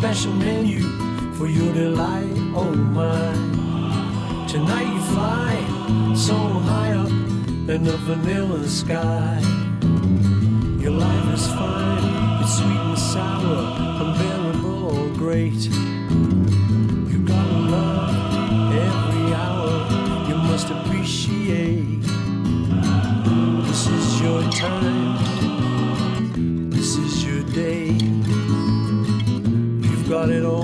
special menu for your delight, oh my. Tonight you fly so high up in the vanilla sky. Your life is fine, it's sweet and sour, unbearable or great. You gotta love every hour, you must appreciate. This is your time, this is your day. You've got it all.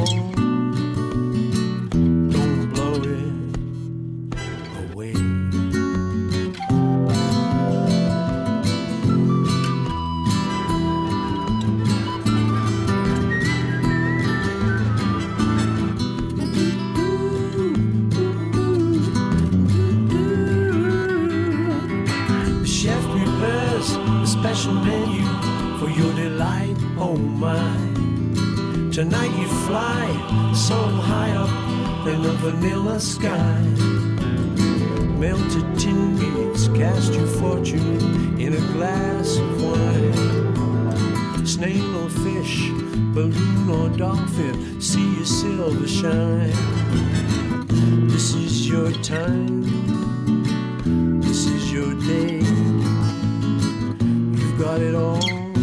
Tonight you fly so high up in the vanilla sky. Melted tin beads cast your fortune in a glass of wine. Snail or fish, balloon or dolphin, see your silver shine. This is your time, this is your day. You've got it all.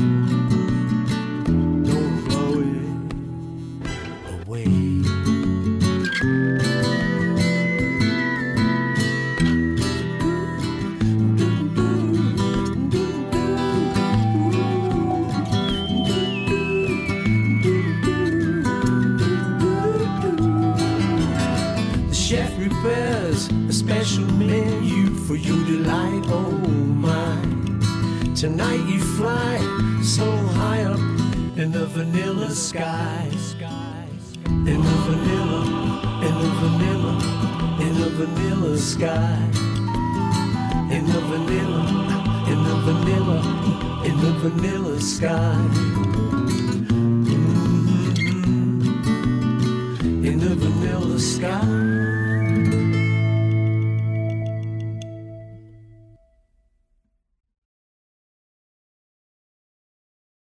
Tonight you fly so high up in the vanilla sky. In the vanilla, in the vanilla, in the vanilla sky. In the vanilla, in the vanilla, in the vanilla sky. Mm-hmm. In the vanilla sky.